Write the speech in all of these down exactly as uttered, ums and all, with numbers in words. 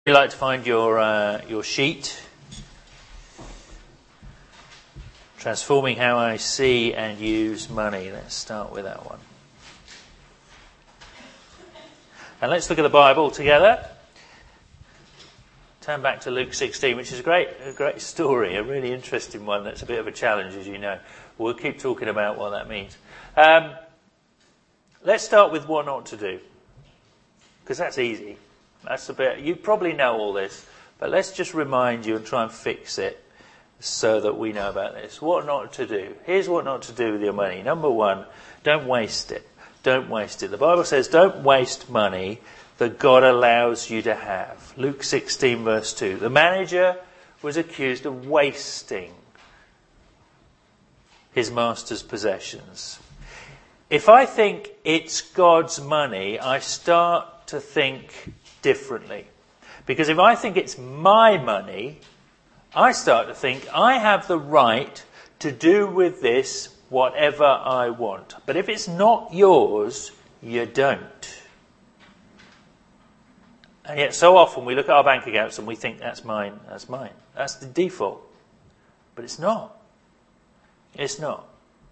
You'd like to find your uh, your sheet, transforming how I see and use money. Let's start with that one. And let's look at the Bible together. Turn back to Luke sixteen, which is a great, a great story, a really interesting one. That's a bit of a challenge, as you know. We'll keep talking about what that means. Um, let's start with what not to do, because that's easy. That's a bit. You probably know all this, but let's just remind you and try and fix it so that we know about this. What not to do. Here's what not to do with your money. Number one, don't waste it. Don't waste it. The Bible says don't waste money that God allows you to have. Luke sixteen verse two. The manager was accused of wasting his master's possessions. If I think it's God's money, I start to think differently. Because if I think it's my money, I start to think I have the right to do with this whatever I want. But if it's not yours, you don't. And yet so often we look at our bank accounts and we think that's mine, that's mine. That's the default. But it's not. It's not.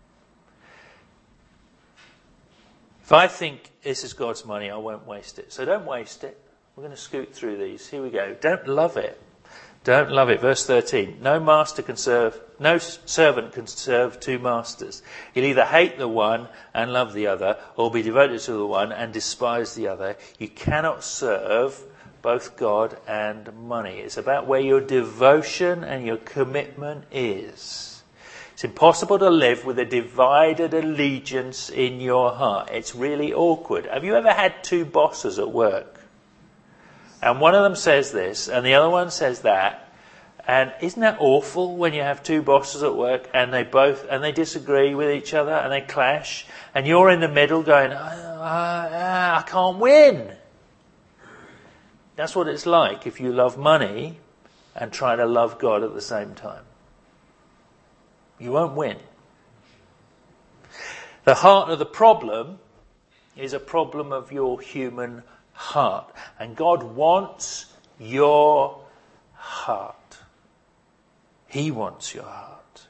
If I think this is God's money, I won't waste it. So don't waste it. We're going to scoot through these. Here we go. Don't love it. Don't love it. Verse thirteen. No master can serve, no servant can serve two masters. He'll either hate the one and love the other, or be devoted to the one and despise the other. You cannot serve both God and money. It's about where your devotion and your commitment is. It's impossible to live with a divided allegiance in your heart. It's really awkward. Have you ever had two bosses at work? And one of them says this, and the other one says that. And isn't that awful when you have two bosses at work and they both and they disagree with each other and they clash, and you're in the middle going, I, I can't win. That's what it's like if you love money and try to love God at the same time. You won't win. The heart of the problem is a problem of your human heart. And God wants your heart. He wants your heart.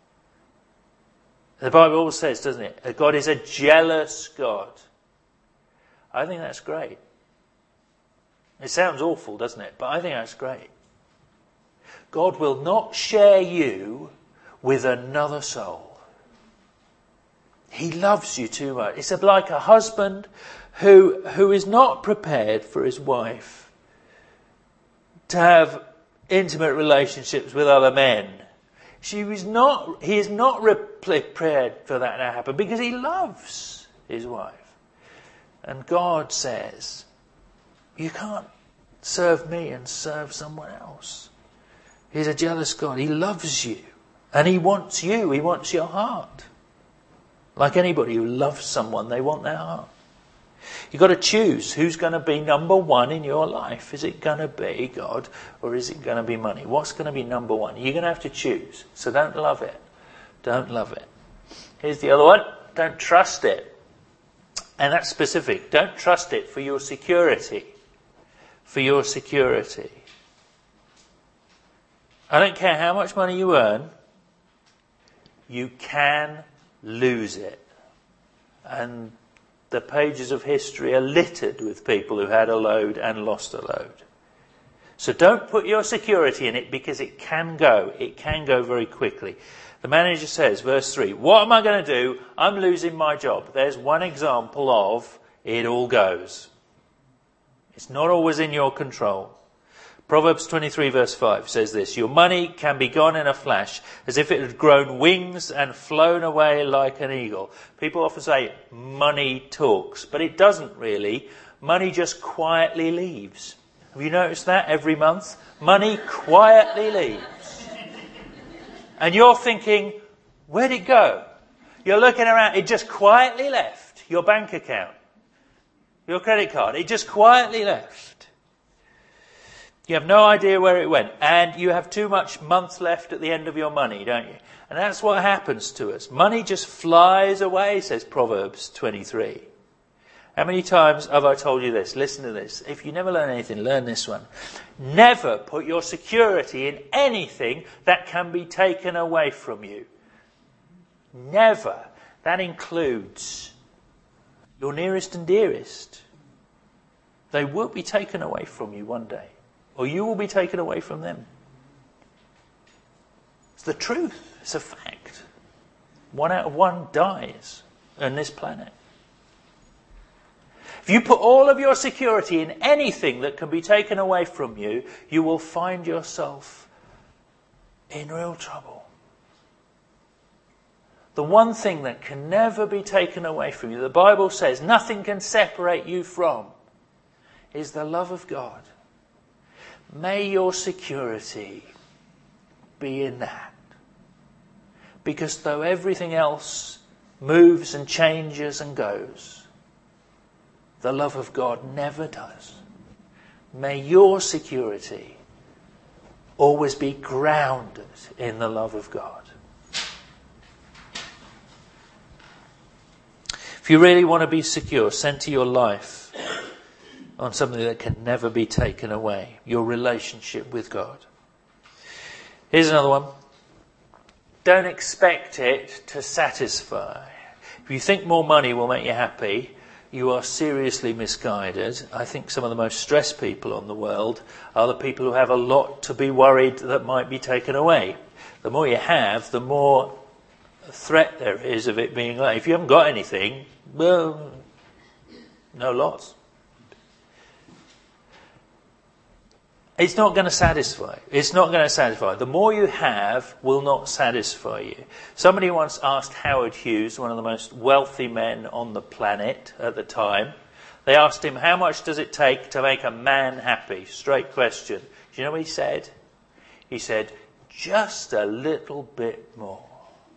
The Bible always says, doesn't it, that God is a jealous God. I think that's great. It sounds awful, doesn't it? But I think that's great. God will not share you with another soul. He loves you too much. It's like a husband who who is not prepared for his wife to have intimate relationships with other men. She was not. He is not prepared for that to happen because he loves his wife. And God says, you can't serve me and serve someone else. He's a jealous God. He loves you. And he wants you. He wants your heart. Like anybody who loves someone, they want their heart. You've got to choose who's going to be number one in your life. Is it going to be God or is it going to be money? What's going to be number one? You're going to have to choose. So don't love it. Don't love it. Here's the other one. Don't trust it. And that's specific. Don't trust it for your security. For your security. I don't care how much money you earn. You can lose it. And the pages of history are littered with people who had a load and lost a load. So don't put your security in it because it can go. It can go very quickly. The manager says, verse three, what am I going to do? I'm losing my job. There's one example of it all goes. It's not always in your control. Proverbs twenty-three verse five says this, your money can be gone in a flash, as if it had grown wings and flown away like an eagle. People often say money talks, but it doesn't really. Money just quietly leaves. Have you noticed that every month? Money quietly leaves. And you're thinking, where'd it go? You're looking around, it just quietly left. Your bank account, your credit card, it just quietly left. You have no idea where it went. And you have too much months left at the end of your money, don't you? And that's what happens to us. Money just flies away, says Proverbs twenty-three. How many times have I told you this? Listen to this. If you never learn anything, learn this one. Never put your security in anything that can be taken away from you. Never. That includes your nearest and dearest. They will be taken away from you one day. Or you will be taken away from them. It's the truth. It's a fact. One out of one dies on this planet. If you put all of your security in anything that can be taken away from you, you will find yourself in real trouble. The one thing that can never be taken away from you, the Bible says nothing can separate you from, is the love of God. May your security be in that. Because though everything else moves and changes and goes, the love of God never does. May your security always be grounded in the love of God. If you really want to be secure, center your life on something that can never be taken away. Your relationship with God. Here's another one. Don't expect it to satisfy. If you think more money will make you happy, you are seriously misguided. I think some of the most stressed people on the world are the people who have a lot to be worried that might be taken away. The more you have, the more threat there is of it being like, if you haven't got anything, well, no loss. It's not going to satisfy. It's not going to satisfy. The more you have will not satisfy you. Somebody once asked Howard Hughes, one of the most wealthy men on the planet at the time, they asked him, how much does it take to make a man happy? Straight question. Do you know what he said? He said, just a little bit more.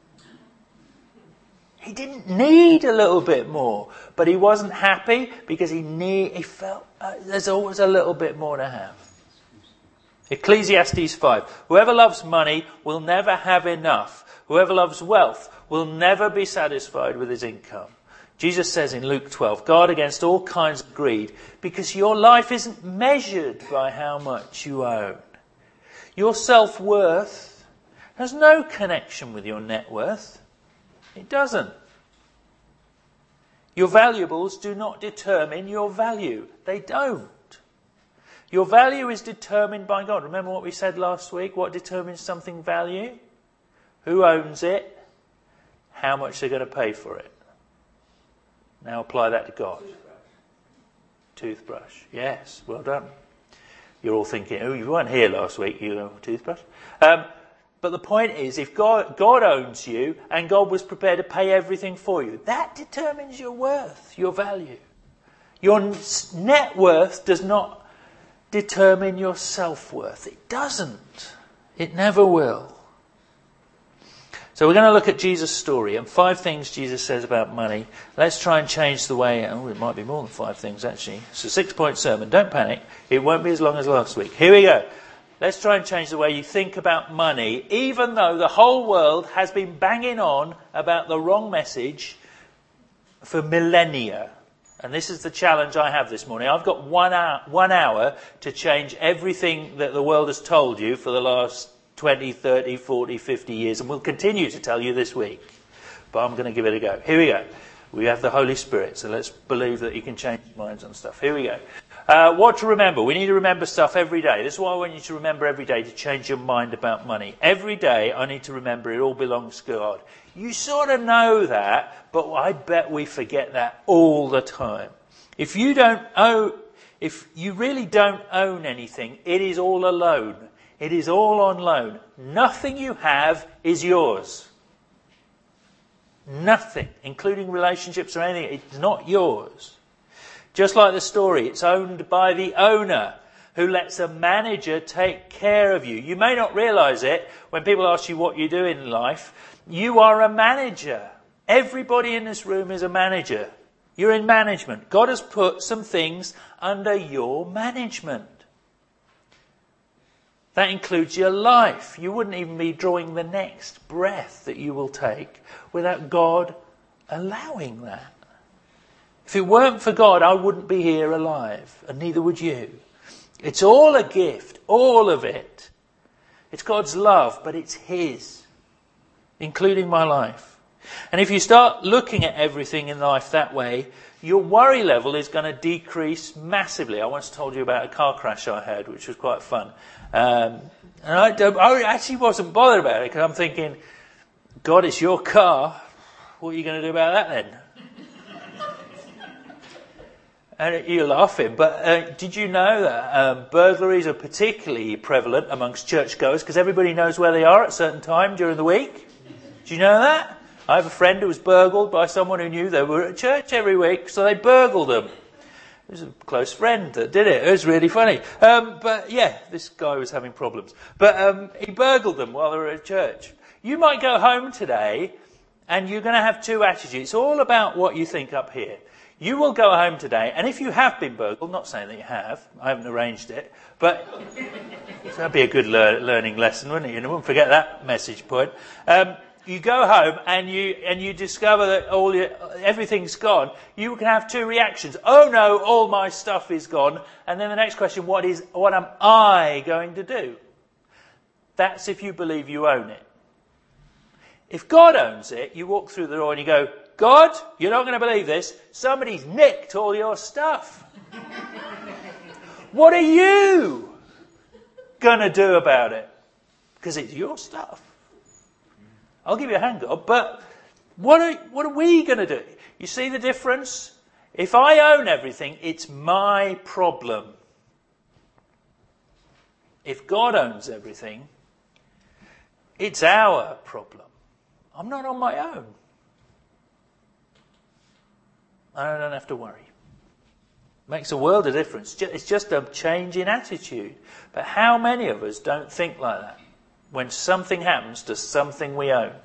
He didn't need a little bit more, but he wasn't happy because he need, he felt uh, there's always a little bit more to have. Ecclesiastes five. Whoever loves money will never have enough. Whoever loves wealth will never be satisfied with his income. Jesus says in Luke twelve, guard against all kinds of greed, because your life isn't measured by how much you own. Your self-worth has no connection with your net worth. It doesn't. Your valuables do not determine your value. They don't. Your value is determined by God. Remember what we said last week? What determines something value? Who owns it? How much they're going to pay for it. Now apply that to God. Toothbrush. Toothbrush. Yes, well done. You're all thinking, oh, you weren't here last week, you know, toothbrush. Um, but the point is, if God, God owns you and God was prepared to pay everything for you, that determines your worth, your value. Your net worth does not determine your self-worth. It doesn't. It never will. So we're going to look at Jesus' story and five things Jesus says about money. Let's try and change the way. Oh, it might be more than five things actually. It's a six-point sermon. Don't panic. It won't be as long as last week. Here we go. Let's try and change the way you think about money, even though the whole world has been banging on about the wrong message for millennia. And this is the challenge I have this morning. I've got one hour, one hour to change everything that the world has told you for the last twenty, thirty, forty, fifty years. And we'll continue to tell you this week. But I'm going to give it a go. Here we go. We have the Holy Spirit. So let's believe that He can change minds on stuff. Here we go. Uh, what to remember? We need to remember stuff every day. This is what I want you to remember every day to change your mind about money. Every day I need to remember it all belongs to God. You sort of know that, but I bet we forget that all the time. If you don't own, if you really don't own anything, it is all a loan. It is all on loan. Nothing you have is yours. Nothing, including relationships or anything, it's not yours. Just like the story, it's owned by the owner who lets a manager take care of you. You may not realise it when people ask you what you do in life. You are a manager. Everybody in this room is a manager. You're in management. God has put some things under your management. That includes your life. You wouldn't even be drawing the next breath that you will take without God allowing that. If it weren't for God, I wouldn't be here alive, and neither would you. It's all a gift, all of it. It's God's love, but it's his, including my life. And if you start looking at everything in life that way, your worry level is going to decrease massively. I once told you about a car crash I had, which was quite fun. Um, and I, I actually wasn't bothered about it, because I'm thinking, God, it's your car. What are you going to do about that then? And you're laughing, but uh, did you know that um, burglaries are particularly prevalent amongst churchgoers, because everybody knows where they are at a certain time during the week? Do you know that? I have a friend who was burgled by someone who knew they were at church every week, so they burgled them. It was a close friend that did it. It was really funny. Um, but yeah, this guy was having problems. But um, he burgled them while they were at church. You might go home today and you're going to have two attitudes. It's all about what you think up here. You will go home today, and if you have been burgled, not saying that you have, I haven't arranged it, but that'd be a good lear- learning lesson, wouldn't it? You wouldn't forget that message point. Um, You go home and you and you discover that all your, everything's gone. You can have two reactions. Oh no, all my stuff is gone. And then the next question: What is? What am I going to do? That's if you believe you own it. If God owns it, you walk through the door and you go, God, you're not going to believe this. Somebody's nicked all your stuff. What are you going to do about it? Because it's your stuff. I'll give you a hand, God, but what are, what are we going to do? You see the difference? If I own everything, it's my problem. If God owns everything, it's our problem. I'm not on my own. I don't have to worry. Makes a world of difference. It's just a change in attitude. But how many of us don't think like that when something happens to something we own?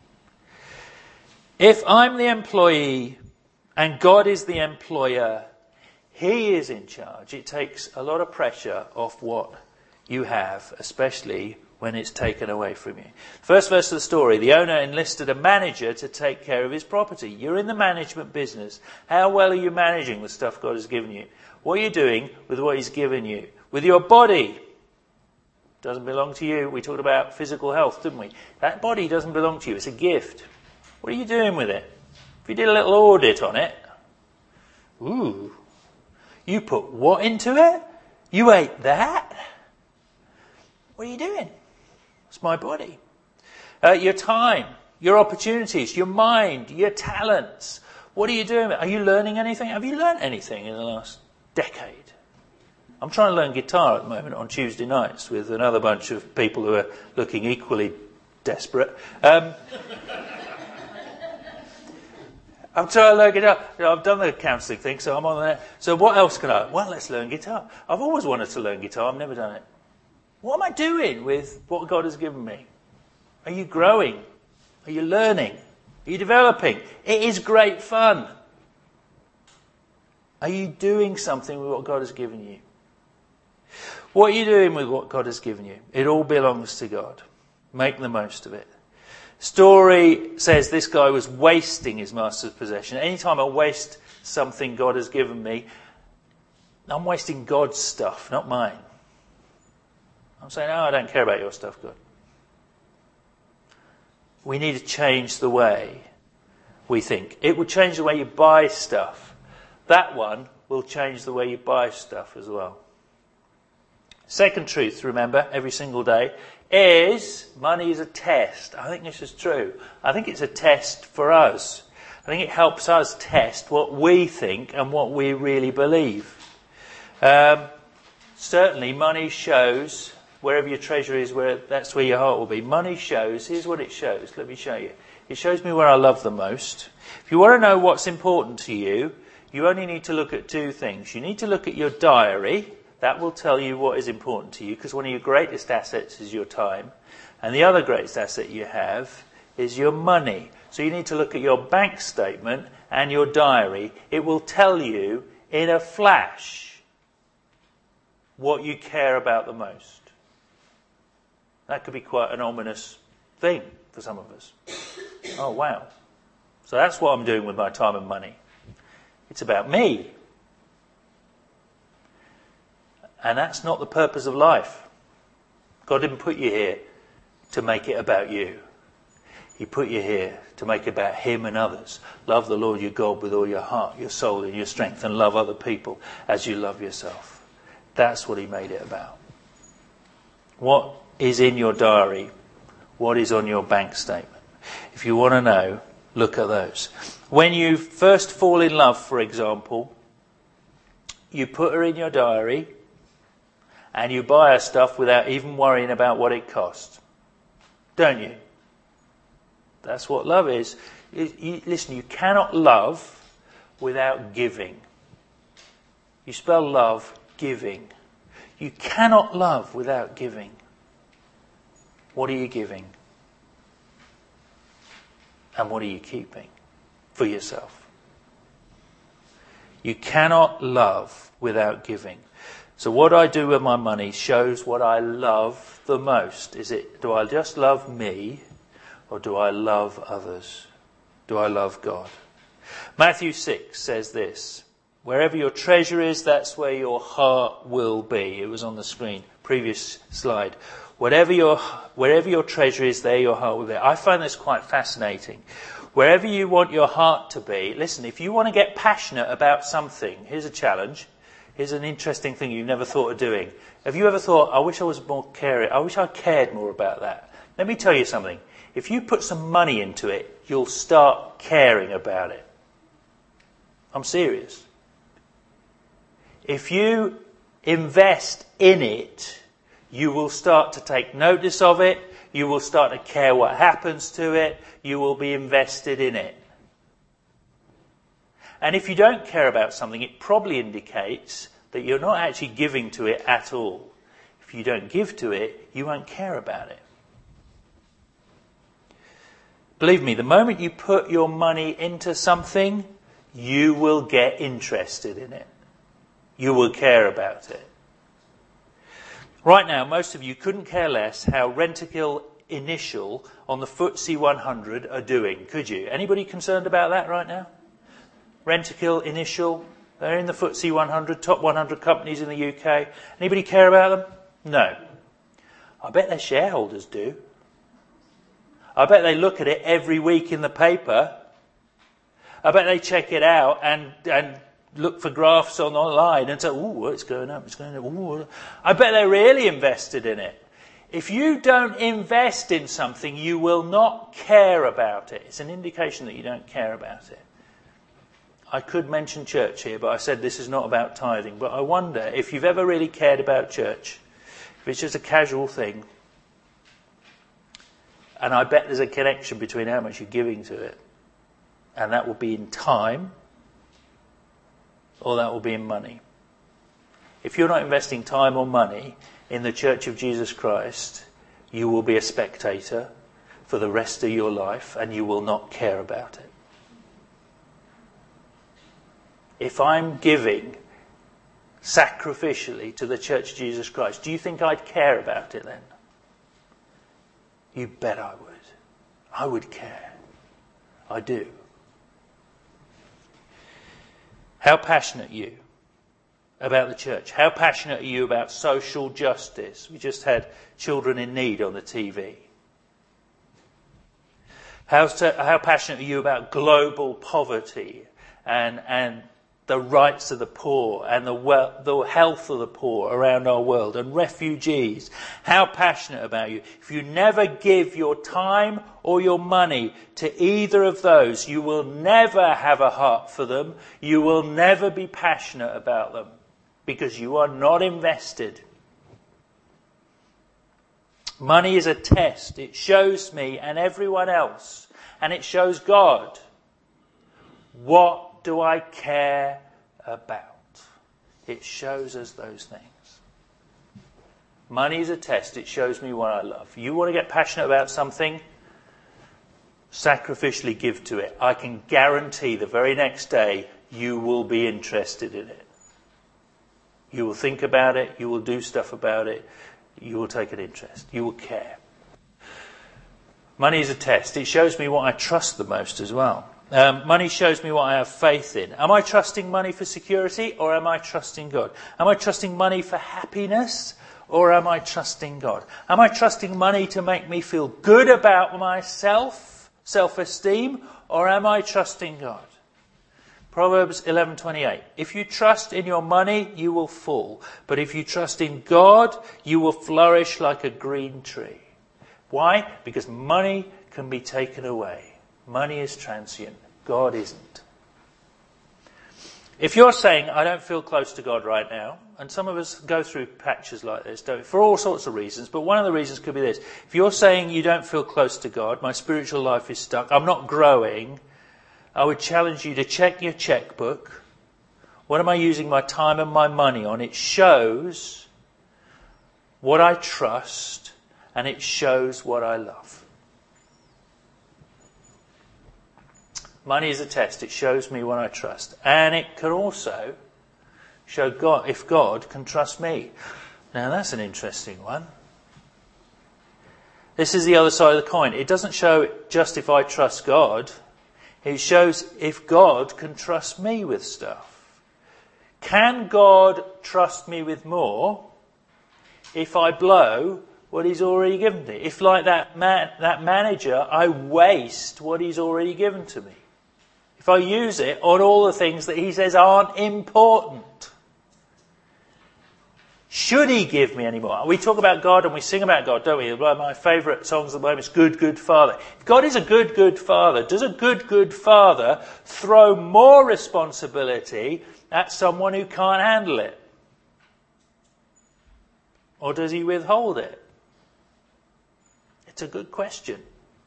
If I'm the employee and God is the employer, he is in charge. It takes a lot of pressure off what you have, especially when it's taken away from you. First verse of the story, the owner enlisted a manager to take care of his property. You're in the management business. How well are you managing the stuff God has given you? What are you doing with what he's given you? With your body. Doesn't belong to you. We talked about physical health, didn't we? That body doesn't belong to you. It's a gift. What are you doing with it? If you did a little audit on it, ooh, you put what into it? You ate that? What are you doing? It's my body. Uh, your time, your opportunities, your mind, your talents. What are you doing? Are you learning anything? Have you learned anything in the last decade? I'm trying to learn guitar at the moment on Tuesday nights with another bunch of people who are looking equally desperate. Um, I'm trying to learn guitar. I've done the counselling thing, so I'm on there. So what else can I? Well, let's learn guitar. I've always wanted to learn guitar. I've never done it. What am I doing with what God has given me? Are you growing? Are you learning? Are you developing? It is great fun. Are you doing something with what God has given you? What are you doing with what God has given you? It all belongs to God. Make the most of it. Story says this guy was wasting his master's possession. Anytime I waste something God has given me, I'm wasting God's stuff, not mine. I'm saying, oh, I don't care about your stuff, God. We need to change the way we think. It will change the way you buy stuff. That one will change the way you buy stuff as well. Second truth, remember, every single day, is money is a test. I think this is true. I think it's a test for us. I think it helps us test what we think and what we really believe. Um, certainly, money shows, wherever your treasure is, where that's where your heart will be. Money shows, here's what it shows. Let me show you. It shows me where I love the most. If you want to know what's important to you, you only need to look at two things. You need to look at your diary. That will tell you what is important to you, because one of your greatest assets is your time. And the other greatest asset you have is your money. So you need to look at your bank statement and your diary. It will tell you in a flash what you care about the most. That could be quite an ominous thing for some of us. Oh, wow. So that's what I'm doing with my time and money. It's about me. And that's not the purpose of life. God didn't put you here to make it about you. He put you here to make it about him and others. Love the Lord your God with all your heart, your soul and your strength, and love other people as you love yourself. That's what he made it about. What is in your diary? What is on your bank statement? If you want to know, look at those. When you first fall in love, for example, you put her in your diary and you buy her stuff without even worrying about what it costs. Don't you? That's what love is. You, you, listen, you cannot love without giving. You spell love, giving. You cannot love without giving. What are you giving? And what are you keeping for yourself? You cannot love without giving. So what I do with my money shows what I love the most. Is it, do I just love me, or do I love others? Do I love God? Matthew six says this: wherever your treasure is, that's where your heart will be. It was on the screen, previous slide. Whatever your, wherever your treasure is, there your heart will be. I find this quite fascinating. Wherever you want your heart to be, listen, if you want to get passionate about something, here's a challenge. Here's an interesting thing you've never thought of doing. Have you ever thought, I wish I was more caring, I wish I cared more about that? Let me tell you something. If you put some money into it, you'll start caring about it. I'm serious. If you invest in it, you will start to take notice of it. You will start to care what happens to it. You will be invested in it. And if you don't care about something, it probably indicates that you're not actually giving to it at all. If you don't give to it, you won't care about it. Believe me, the moment you put your money into something, you will get interested in it. You will care about it. Right now, most of you couldn't care less how Rentokil Initial on the F T S E one hundred are doing, could you? Anybody concerned about that right now? Rentokil Initial, they're in the F T S E one hundred, top one hundred companies in the U K. Anybody care about them? No. I bet their shareholders do. I bet they look at it every week in the paper. I bet they check it out and, and look for graphs on online and say, ooh, it's going up, it's going up. Ooh. I bet they're really invested in it. If you don't invest in something, you will not care about it. It's an indication that you don't care about it. I could mention church here, but I said this is not about tithing. But I wonder if you've ever really cared about church, if it's just a casual thing. And I bet there's a connection between how much you're giving to it. And that will be in time, or that will be in money. If you're not investing time or money in the Church of Jesus Christ, you will be a spectator for the rest of your life, and you will not care about it. If I'm giving sacrificially to the Church of Jesus Christ, do you think I'd care about it then? You bet I would. I would care. I do. How passionate are you about the church? How passionate are you about social justice? We just had Children in Need on the T V. How, how passionate are you about global poverty and, and the rights of the poor and the, well, the health of the poor around our world and refugees? How passionate about you? If you never give your time or your money to either of those, you will never have a heart for them. You will never be passionate about them because you are not invested. Money is a test. It shows me and everyone else, and it shows God, what do I care about? It shows us those things. Money is a test. It shows me what I love. You want to get passionate about something? Sacrificially give to it. I can guarantee the very next day you will be interested in it. You will think about it. You will do stuff about it. You will take an interest. You will care. Money is a test. It shows me what I trust the most as well. Um, money shows me what I have faith in. Am I trusting money for security, or am I trusting God? Am I trusting money for happiness, or am I trusting God? Am I trusting money to make me feel good about myself, self-esteem, or am I trusting God? Proverbs eleven twenty-eight. If you trust in your money, you will fall. But if you trust in God, you will flourish like a green tree. Why? Because money can be taken away. Money is transient. God isn't. If you're saying, I don't feel close to God right now, and some of us go through patches like this, don't we? For all sorts of reasons, but one of the reasons could be this. If you're saying you don't feel close to God, my spiritual life is stuck, I'm not growing, I would challenge you to check your checkbook. What am I using my time and my money on? It shows what I trust, and it shows what I love. Money is a test. It shows me what I trust. And it can also show God if God can trust me. Now that's an interesting one. This is the other side of the coin. It doesn't show just if I trust God. It shows if God can trust me with stuff. Can God trust me with more if I blow what he's already given me? If, like that man, that manager, I waste what he's already given to me? If I use it on all the things that he says aren't important? Should he give me any more? We talk about God and we sing about God, don't we? One of my favourite songs at the moment is Good, Good Father. If God is a good, good Father, does a good, good Father throw more responsibility at someone who can't handle it? Or does he withhold it? It's a good question.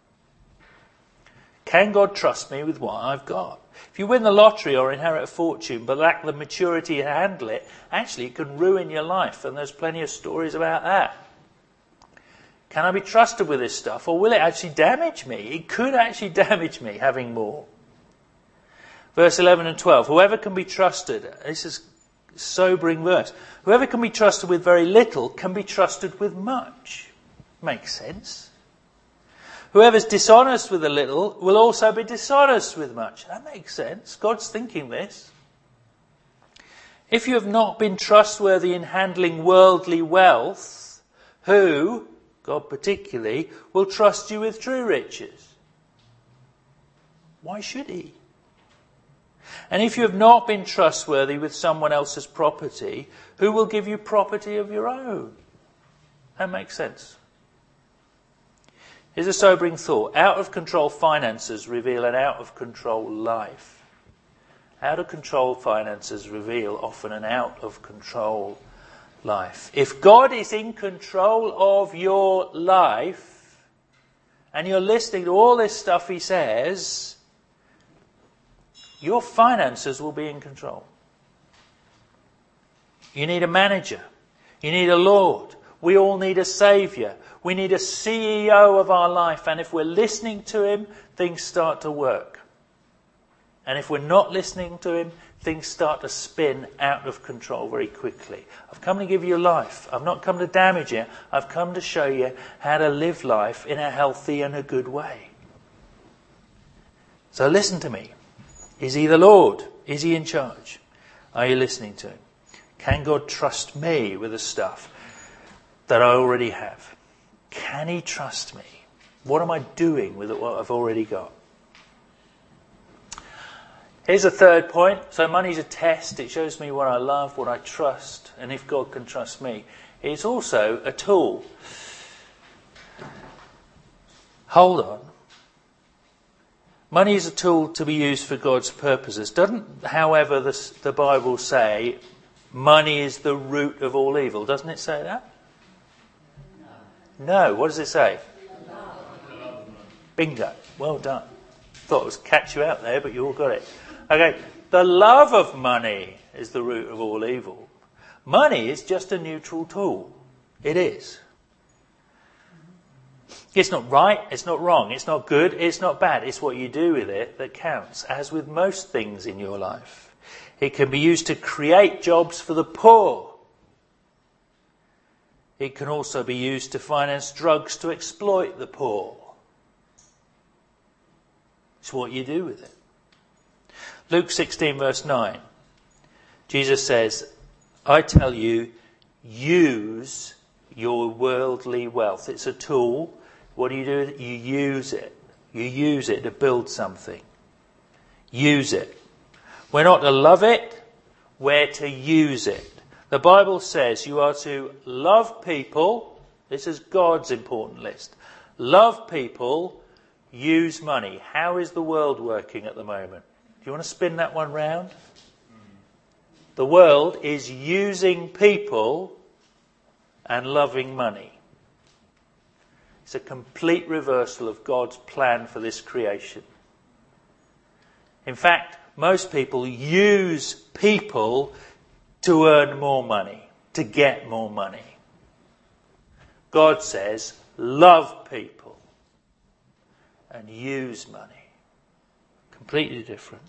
Can God trust me with what I've got? If you win the lottery or inherit a fortune but lack the maturity to handle it, actually it can ruin your life, and there's plenty of stories about that. Can I be trusted with this stuff, or will it actually damage me? It could actually damage me having more. Verse eleven and twelve. Whoever can be trusted, this is a sobering verse. Whoever can be trusted with very little can be trusted with much. Makes sense. Whoever's dishonest with a little will also be dishonest with much. That makes sense. God's thinking this. If you have not been trustworthy in handling worldly wealth, who, God particularly, will trust you with true riches? Why should he? And if you have not been trustworthy with someone else's property, who will give you property of your own? That makes sense. Here's a sobering thought. Out-of-control finances reveal an out-of-control life. Out-of-control finances reveal often an out-of-control life. If God is in control of your life, and you're listening to all this stuff he says, your finances will be in control. You need a manager. You need a Lord. We all need a saviour. We need a C E O of our life. And if we're listening to him, things start to work. And if we're not listening to him, things start to spin out of control very quickly. I've come to give you life. I've not come to damage it. I've come to show you how to live life in a healthy and a good way. So listen to me. Is he the Lord? Is he in charge? Are you listening to him? Can God trust me with the stuff that I already have? Can he trust me? What am I doing with what I've already got? Here's a third point. So money's a test. It shows me what I love, what I trust, and if God can trust me. It's also a tool. Hold on. Money is a tool to be used for God's purposes. Doesn't, however, the, the Bible say money is the root of all evil? Doesn't it say that? No. What does it say? Bingo. Well done. Thought it was catch you out there, but you all got it. Okay. The love of money is the root of all evil. Money is just a neutral tool. It is. It's not right, it's not wrong, it's not good, it's not bad. It's what you do with it that counts, as with most things in your life. It can be used to create jobs for the poor. It can also be used to finance drugs to exploit the poor. It's what you do with it. Luke sixteen verse nine. Jesus says, I tell you, use your worldly wealth. It's a tool. What do you do with it? You use it. You use it to build something. Use it. We're not to love it, we're to use it. The Bible says you are to love people. This is God's important list. Love people, use money. How is the world working at the moment? Do you want to spin that one round? The world is using people and loving money. It's a complete reversal of God's plan for this creation. In fact, most people use people to earn more money, to get more money. God says, love people and use money. Completely different.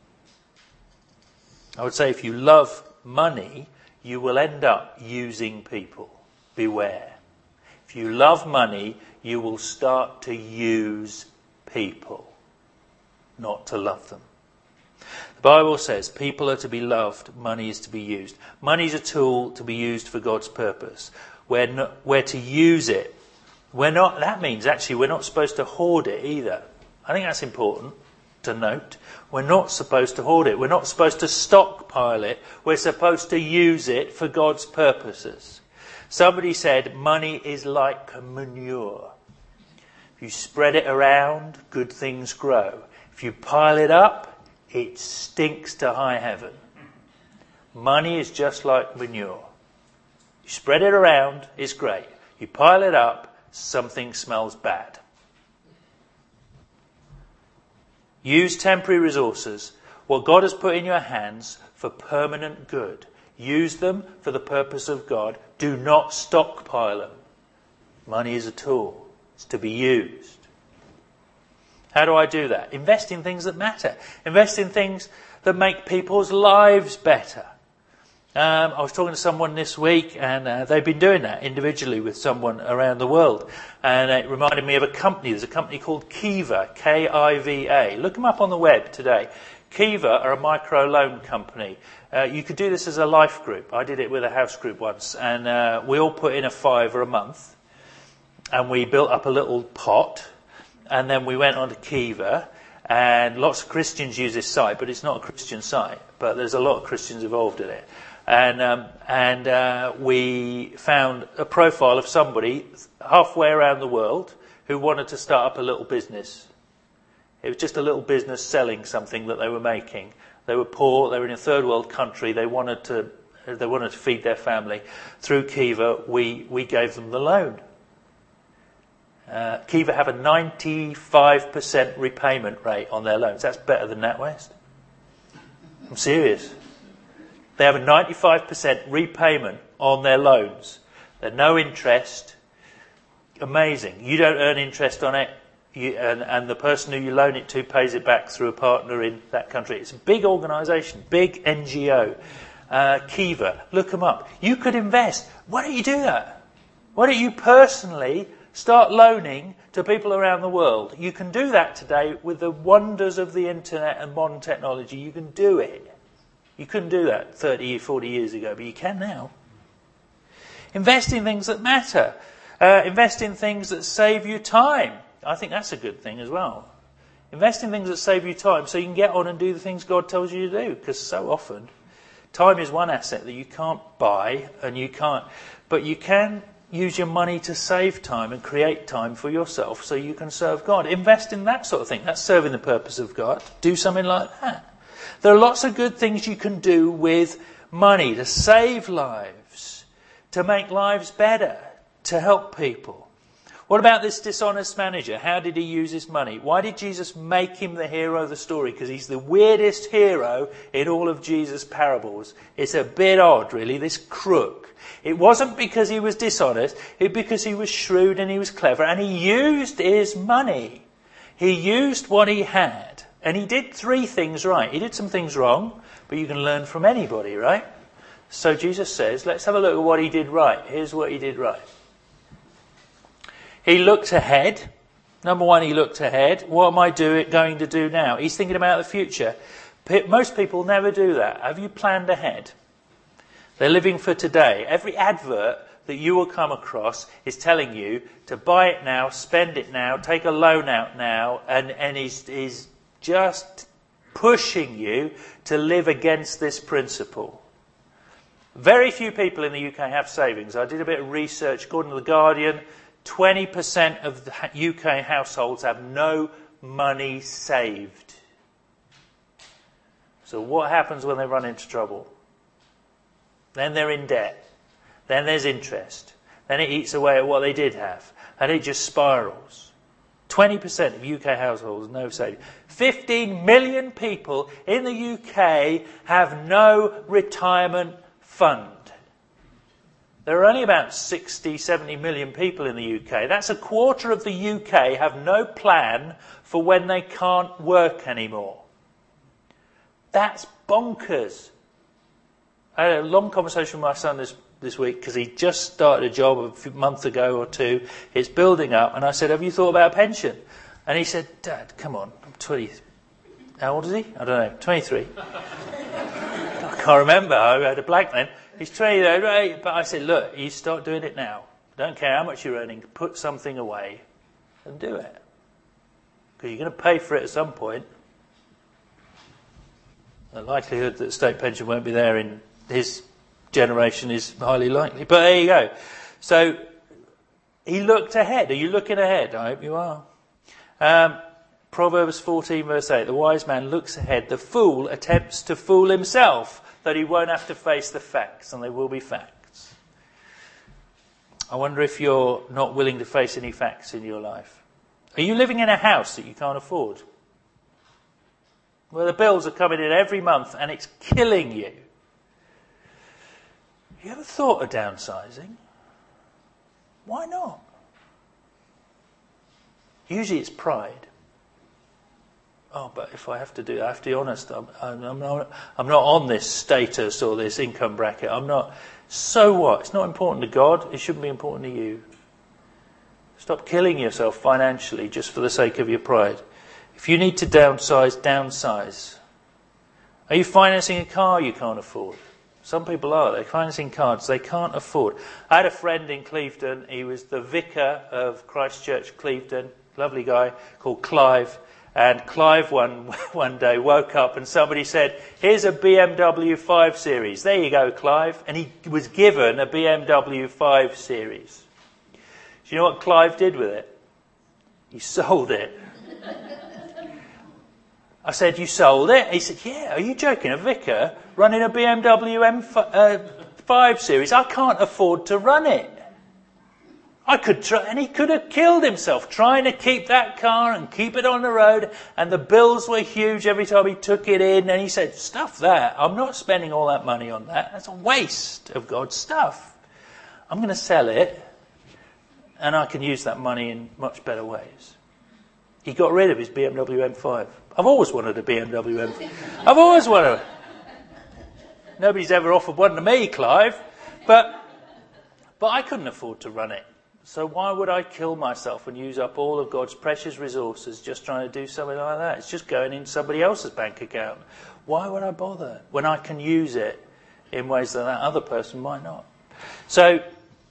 I would say if you love money, you will end up using people. Beware. If you love money, you will start to use people, not to love them. The Bible says people are to be loved, money is to be used. Money is a tool to be used for God's purpose. We're, not, we're to use it. We're not. That means actually we're not supposed to hoard it either. I think that's important to note. We're not supposed to hoard it. We're not supposed to stockpile it. We're supposed to use it for God's purposes. Somebody said money is like manure. If you spread it around, good things grow. If you pile it up, it stinks to high heaven. Money is just like manure. You spread it around, it's great. You pile it up, something smells bad. Use temporary resources, what God has put in your hands, for permanent good. Use them for the purpose of God. Do not stockpile them. Money is a tool. It's to be used. How do I do that? Invest in things that matter. Invest in things that make people's lives better. Um, I was talking to someone this week, and uh, they've been doing that individually with someone around the world. And it reminded me of a company. There's a company called Kiva, K I V A. Look them up on the web today. Kiva are a micro loan company. Uh, you could do this as a life group. I did it with a house group once, and uh, we all put in a fiver a month, and we built up a little pot, and then we went on to Kiva. And lots of Christians use this site, but it's not a Christian site. But there's a lot of Christians involved in it. And um, and uh, we found a profile of somebody halfway around the world who wanted to start up a little business. It was just a little business selling something that they were making. They were poor. They were in a third world country. They wanted to they wanted to feed their family. Through Kiva, we we gave them the loan. Uh, Kiva have a ninety-five percent repayment rate on their loans. That's better than NatWest. I'm serious. They have a ninety-five percent repayment on their loans. There's no interest. Amazing. You don't earn interest on it, you, and, and the person who you loan it to pays it back through a partner in that country. It's a big organisation, big N G O. Uh, Kiva, look them up. You could invest. Why don't you do that? Why don't you personally start loaning to people around the world? You can do that today with the wonders of the internet and modern technology. You can do it. You couldn't do that thirty, forty years ago, but you can now. Invest in things that matter. Uh, invest in things that save you time. I think that's a good thing as well. Invest in things that save you time so you can get on and do the things God tells you to do. Because so often, time is one asset that you can't buy, and you can't, but you can use your money to save time and create time for yourself so you can serve God. Invest in that sort of thing. That's serving the purpose of God. Do something like that. There are lots of good things you can do with money to save lives, to make lives better, to help people. What about this dishonest manager? How did he use his money? Why did Jesus make him the hero of the story? Because he's the weirdest hero in all of Jesus' parables. It's a bit odd, really, this crook. It wasn't because he was dishonest, it was because he was shrewd and he was clever, and he used his money. He used what he had. And he did three things right. He did some things wrong, but you can learn from anybody, right? So Jesus says, let's have a look at what he did right. Here's what he did right. He looked ahead. Number one, he looked ahead. What am I do, going to do now? He's thinking about the future. Most people never do that. Have you planned ahead? They're living for today. Every advert that you will come across is telling you to buy it now, spend it now, take a loan out now, and, and is, is just pushing you to live against this principle. Very few people in the U K have savings. I did a bit of research. According to The Guardian, twenty percent of the U K households have no money saved. So what happens when they run into trouble? Then they're in debt. Then there's interest. Then it eats away at what they did have. And it just spirals. twenty percent of U K households, no savings. fifteen million people in the U K have no retirement fund. There are only about sixty, seventy million people in the U K. That's a quarter of the U K have no plan for when they can't work anymore. That's bonkers. I had a long conversation with my son this, this week because he just started a job a few months ago or two. It's building up. And I said, have you thought about a pension? And he said, Dad, come on, I'm twenty. How old is he? I don't know, twenty-three. I can't remember. I had a blank then. He's twenty, right? But I said, look, you start doing it now. Don't care how much you're earning. Put something away and do it. Because you're going to pay for it at some point. The likelihood that state pension won't be there in his generation is highly likely. But there you go. So he looked ahead. Are you looking ahead? I hope you are. Um, Proverbs fourteen verse eight. The wise man looks ahead. The fool attempts to fool himself, that he won't have to face the facts, and they will be facts. I wonder if you're not willing to face any facts in your life. Are you living in a house that you can't afford? Where the bills are coming in every month and it's killing you. Have you ever thought of downsizing? Why not? Usually it's pride. Oh, but if I have to do that, I have to be honest, I'm, I'm, not, I'm not on this status or this income bracket. I'm not. So what? It's not important to God. It shouldn't be important to you. Stop killing yourself financially just for the sake of your pride. If you need to downsize, downsize. Are you financing a car you can't afford? Some people are. They're financing cars they can't afford. I had a friend in Clevedon. He was the vicar of Christ Church Clevedon. Lovely guy called Clive. And Clive one, one day woke up and somebody said, here's a B M W five Series. There you go, Clive. And he was given a B M W five Series. Do you know what Clive did with it? He sold it. I said, you sold it? He said, yeah, are you joking? A vicar running a B M W M five Series? I can't afford to run it. I could try, and he could have killed himself trying to keep that car and keep it on the road, and the bills were huge every time he took it in, and he said, stuff that. I'm not spending all that money on that. That's a waste of God's stuff. I'm going to sell it, and I can use that money in much better ways. He got rid of his B M W M five. I've always wanted a B M W M five. I've always wanted it. Nobody's ever offered one to me, Clive. But, but I couldn't afford to run it. So why would I kill myself and use up all of God's precious resources just trying to do something like that? It's just going in somebody else's bank account. Why would I bother when I can use it in ways that that other person might not? So,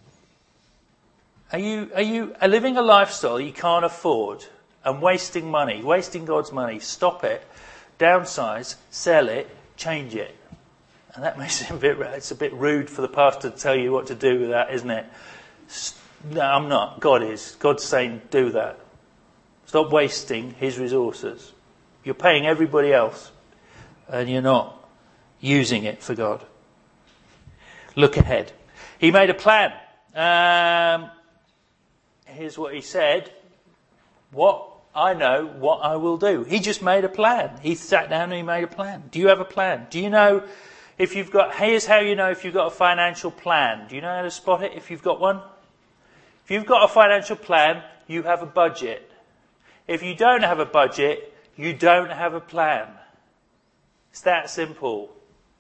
are you, are you are living a lifestyle you can't afford and wasting money, wasting God's money? Stop it, downsize, sell it, change it. And that makes it a bit, it's a bit rude for the pastor to tell you what to do with that, isn't it? No, I'm not. God is. God's saying, do that. Stop wasting his resources. You're paying everybody else, and you're not using it for God. Look ahead. He made a plan. Um, here's what he said. What I know, what I will do. He just made a plan. He sat down and he made a plan. Do you have a plan? Do you know if you've got, here's how you know if you've got a financial plan. Do you know how to spot it if you've got one? If you've got a financial plan, you have a budget. If you don't have a budget, you don't have a plan. It's that simple.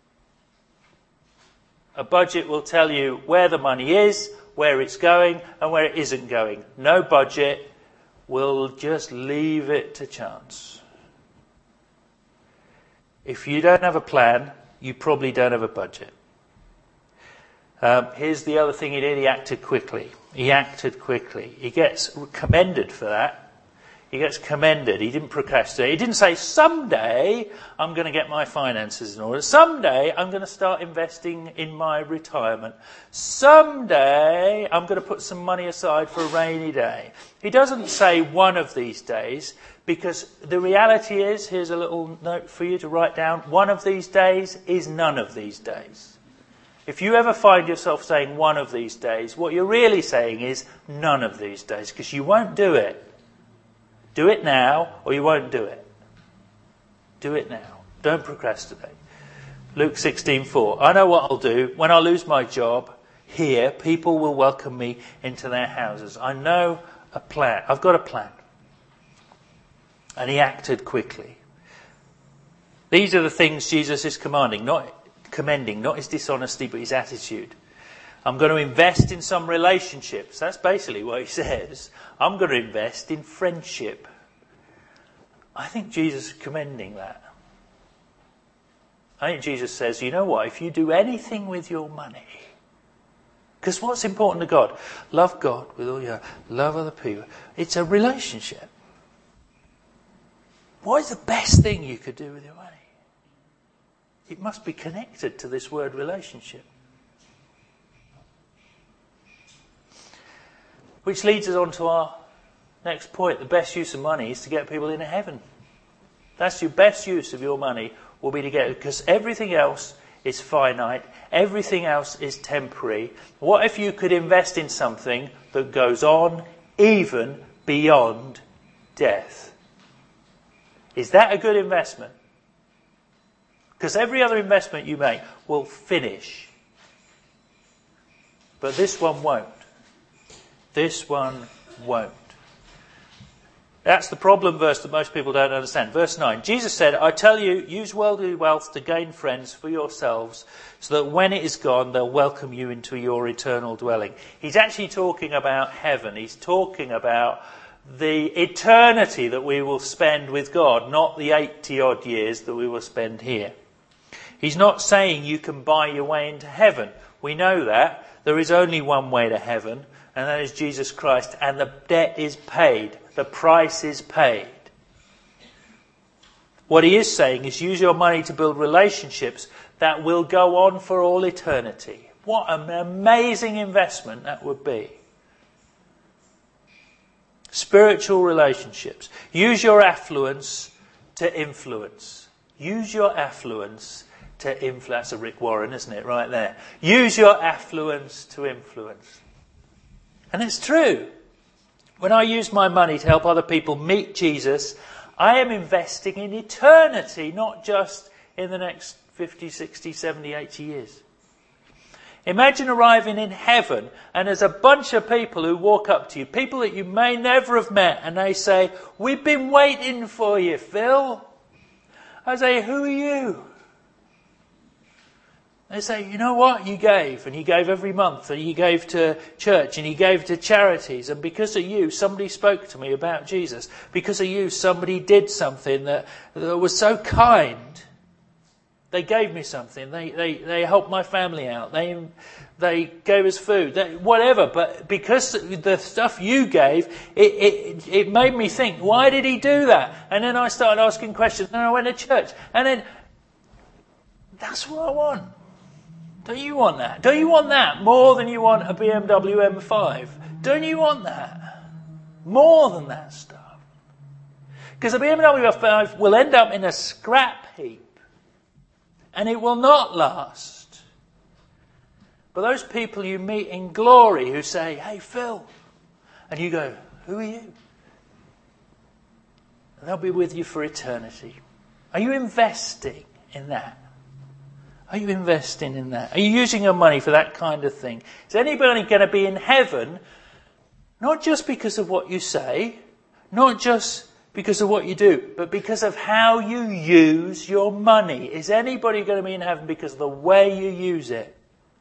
A budget will tell you where the money is, where it's going, and where it isn't going. No budget will just leave it to chance. If you don't have a plan, you probably don't have a budget. Um, here's the other thing he did. He acted quickly. He acted quickly. He gets commended for that. He gets commended. He didn't procrastinate. He didn't say, someday I'm going to get my finances in order. Someday I'm going to start investing in my retirement. Someday I'm going to put some money aside for a rainy day. He doesn't say one of these days, because the reality is, here's a little note for you to write down, one of these days is none of these days. If you ever find yourself saying one of these days, what you're really saying is none of these days, because you won't do it. Do it now, or you won't do it. Do it now. Don't procrastinate. Luke sixteen four. I know what I'll do. When I lose my job here, people will welcome me into their houses. I know a plan. I've got a plan. And he acted quickly. These are the things Jesus is commanding, not commending, not his dishonesty, but his attitude. I'm going to invest in some relationships. That's basically what he says. I'm going to invest in friendship. I think Jesus is commending that. I think Jesus says, you know what, if you do anything with your money, because what's important to God? Love God with all your, love other people. It's a relationship. What is the best thing you could do with your money? It must be connected to this word relationship. Which leads us on to our next point. The best use of money is to get people into heaven. That's your best use of your money, will be to get, because everything else is finite. Everything else is temporary. What if you could invest in something that goes on even beyond death? Is that a good investment? Because every other investment you make will finish. But this one won't. This one won't. That's the problem verse that most people don't understand. Verse nine. Jesus said, I tell you, use worldly wealth to gain friends for yourselves, so that when it is gone, they'll welcome you into your eternal dwelling. He's actually talking about heaven. He's talking about the eternity that we will spend with God, not the eighty odd years that we will spend here. He's not saying you can buy your way into heaven. We know that. There is only one way to heaven, and that is Jesus Christ. And the debt is paid. The price is paid. What he is saying is use your money to build relationships that will go on for all eternity. What an amazing investment that would be. Spiritual relationships. Use your affluence to influence. Use your affluence to influence. That's a Rick Warren, isn't it? Right there. Use your affluence to influence. And it's true. When I use my money to help other people meet Jesus, I am investing in eternity, not just in the next fifty, sixty, seventy, eighty years. Imagine arriving in heaven and there's a bunch of people who walk up to you, people that you may never have met, and they say, we've been waiting for you, Phil. I say, who are you? They say, you know what? You gave, and you gave every month, and you gave to church, and you gave to charities, and because of you, somebody spoke to me about Jesus. Because of you, somebody did something that, that was so kind. They gave me something. They they they helped my family out. They they gave us food. They, whatever. But because the stuff you gave, it, it it made me think, why did he do that? And then I started asking questions. And I went to church. And then, that's what I want. Don't you want that? Don't you want that more than you want a B M W M five? Don't you want that? More than that stuff. Because a B M W M five will end up in a scrap heap. And it will not last. But those people you meet in glory who say, hey, Phil. And you go, who are you? And they'll be with you for eternity. Are you investing in that? Are you investing in that? Are you using your money for that kind of thing? Is anybody going to be in heaven, not just because of what you say, not just because of what you do, but because of how you use your money? Is anybody going to be in heaven because of the way you use it?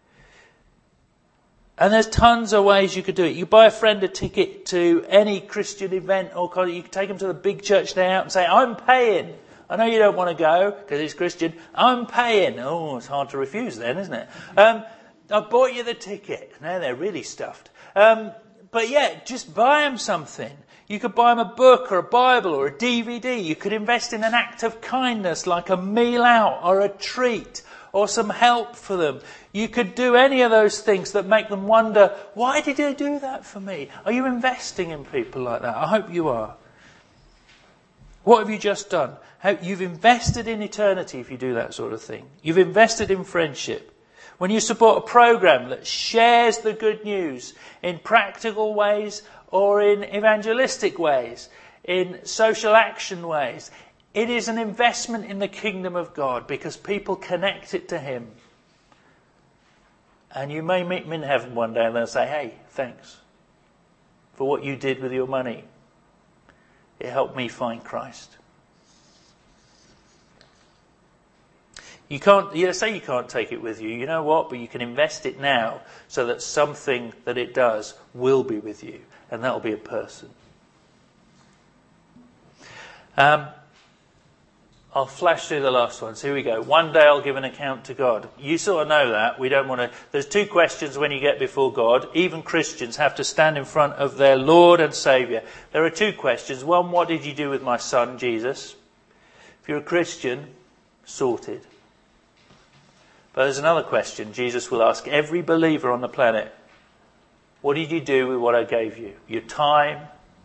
And there's tons of ways you could do it. You buy a friend a ticket to any Christian event, or you can take them to the big church day out and say, I'm paying. I know you don't want to go because it's Christian. I'm paying. Oh, it's hard to refuse then, isn't it? Um, I bought you the ticket. Now they're really stuffed. Um, but yeah, just buy them something. You could buy them a book or a Bible or a D V D. You could invest in an act of kindness like a meal out or a treat or some help for them. You could do any of those things that make them wonder, why did they do that for me? Are you investing in people like that? I hope you are. What have you just done? How, you've invested in eternity if you do that sort of thing. You've invested in friendship. When you support a program that shares the good news in practical ways or in evangelistic ways, in social action ways, it is an investment in the kingdom of God because people connect it to him. And you may meet them in heaven one day and they'll say, hey, thanks for what you did with your money. It helped me find Christ. You can't, you say you can't take it with you. You know what? But you can invest it now so that something that it does will be with you. And that will be a person. Um, I'll flash through the last ones. Here we go. One day I'll give an account to God. You sort of know that. We don't want to... There's two questions when you get before God. Even Christians have to stand in front of their Lord and Saviour. There are two questions. One, what did you do with my son, Jesus? If you're a Christian, sorted. But there's another question Jesus will ask every believer on the planet. What did you do with what I gave you? Your time,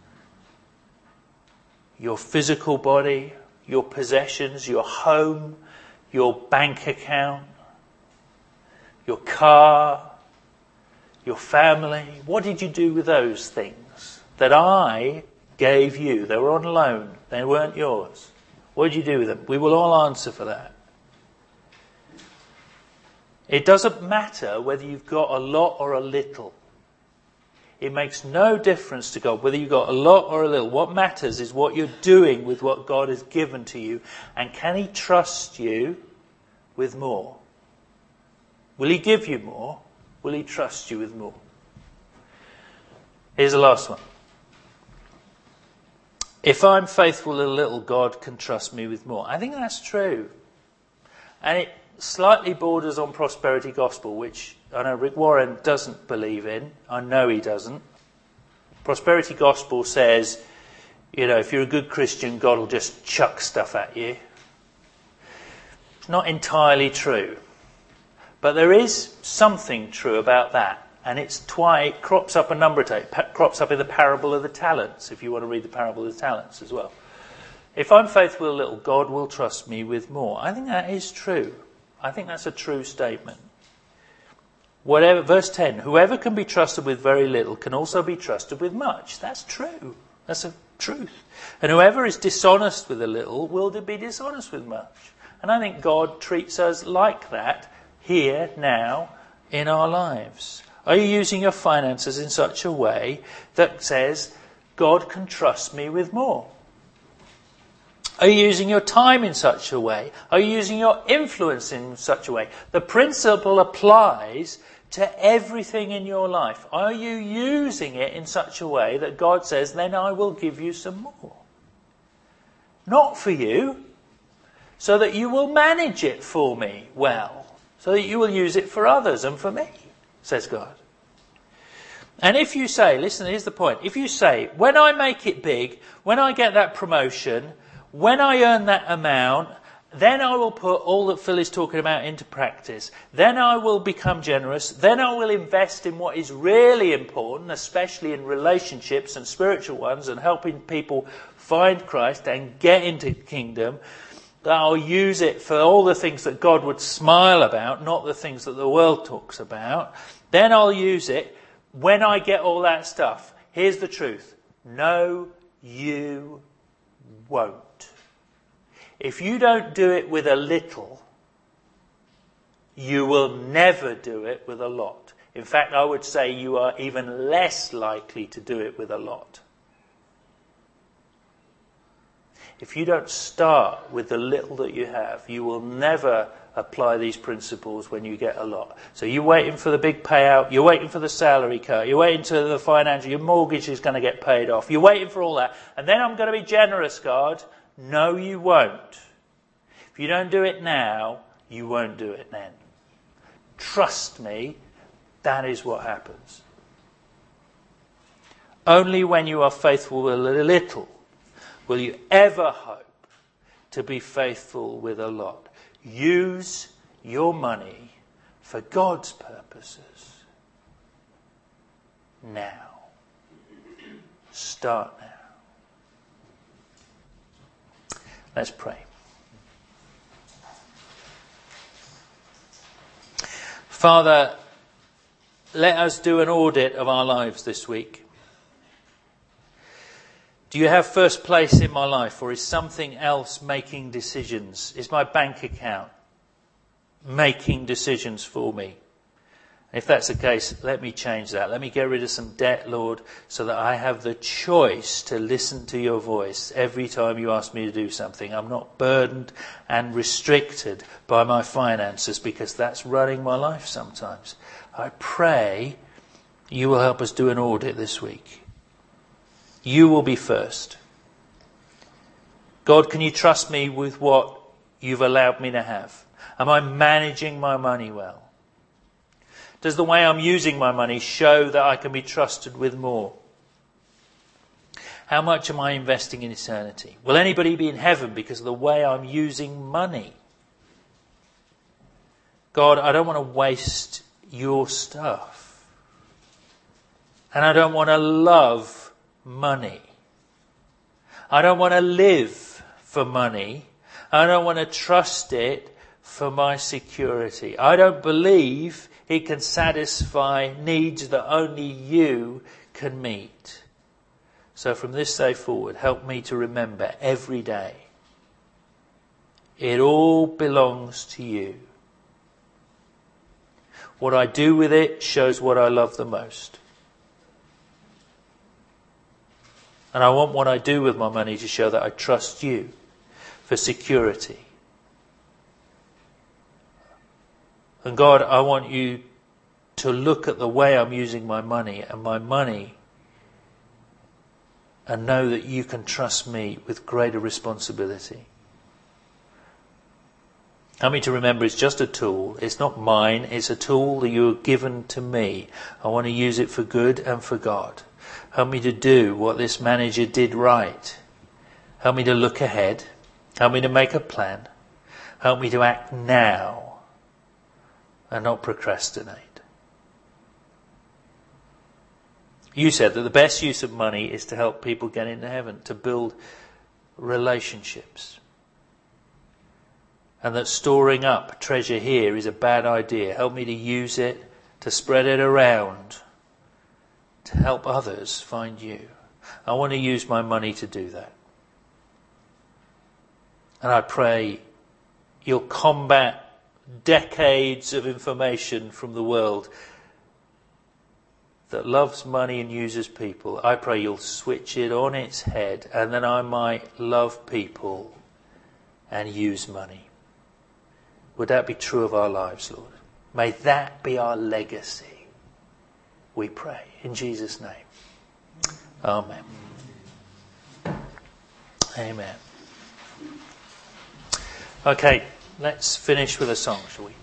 your physical body, your possessions, your home, your bank account, your car, your family. What did you do with those things that I gave you? They were on loan. They weren't yours. What did you do with them? We will all answer for that. It doesn't matter whether you've got a lot or a little. It makes no difference to God whether you've got a lot or a little. What matters is what you're doing with what God has given to you. And can he trust you with more? Will he give you more? Will he trust you with more? Here's the last one. If I'm faithful in a little, God can trust me with more. I think that's true. And it slightly borders on prosperity gospel, which I know Rick Warren doesn't believe in. I know he doesn't. Prosperity gospel says, you know, if you're a good Christian, God will just chuck stuff at you. It's not entirely true. But there is something true about that. And it's twi- it crops up a number of times. It crops up in the parable of the talents, if you want to read the parable of the talents as well. If I'm faithful a little, God will trust me with more. I think that is true. I think that's a true statement. Whatever, verse ten, whoever can be trusted with very little can also be trusted with much. That's true. That's a truth. And whoever is dishonest with a little will be dishonest with much. And I think God treats us like that here, now, in our lives. Are you using your finances in such a way that says, God can trust me with more? Are you using your time in such a way? Are you using your influence in such a way? The principle applies to everything in your life. Are you using it in such a way that God says, then I will give you some more? Not for you, so that you will manage it for me well, so that you will use it for others and for me, says God. And if you say, listen, here's the point. If you say, when I make it big, when I get that promotion, when I earn that amount, then I will put all that Phil is talking about into practice. Then I will become generous. Then I will invest in what is really important, especially in relationships and spiritual ones and helping people find Christ and get into the kingdom. I'll use it for all the things that God would smile about, not the things that the world talks about. Then I'll use it when I get all that stuff. Here's the truth. No, you won't. If you don't do it with a little, you will never do it with a lot. In fact, I would say you are even less likely to do it with a lot. If you don't start with the little that you have, you will never apply these principles when you get a lot. So you're waiting for the big payout, you're waiting for the salary cut, you're waiting for the financial, your mortgage is going to get paid off, you're waiting for all that, and then I'm going to be generous, God. No, you won't. If you don't do it now, you won't do it then. Trust me, that is what happens. Only when you are faithful with a little will you ever hope to be faithful with a lot. Use your money for God's purposes now. Start now. Let's pray. Father, let us do an audit of our lives this week. Do you have first place in my life, or is something else making decisions? Is my bank account making decisions for me? If that's the case, let me change that. Let me get rid of some debt, Lord, so that I have the choice to listen to your voice every time you ask me to do something. I'm not burdened and restricted by my finances, because that's running my life sometimes. I pray you will help us do an audit this week. You will be first. God, can you trust me with what you've allowed me to have? Am I managing my money well? Does the way I'm using my money show that I can be trusted with more? How much am I investing in eternity? Will anybody be in heaven because of the way I'm using money? God, I don't want to waste your stuff. And I don't want to love money. I don't want to live for money. I don't want to trust it for my security. I don't believe it can satisfy needs that only you can meet. So from this day forward, help me to remember every day, it all belongs to you. What I do with it shows what I love the most. And I want what I do with my money to show that I trust you for security. And God, I want you to look at the way I'm using my money and my money and know that you can trust me with greater responsibility. Help me to remember it's just a tool. It's not mine. It's a tool that you have given to me. I want to use it for good and for God. Help me to do what this manager did right. Help me to look ahead. Help me to make a plan. Help me to act now and not procrastinate. You said that the best use of money is to help people get into heaven, to build relationships. And that storing up treasure here is a bad idea. Help me to use it, to spread it around, to help others find you. I want to use my money to do that. And I pray you'll combat decades of information from the world that loves money and uses people. I pray you'll switch it on its head, and then I might love people and use money. Would that be true of our lives, Lord? May that be our legacy, we pray. In Jesus' name. Amen. Amen. Okay, let's finish with a song, shall we?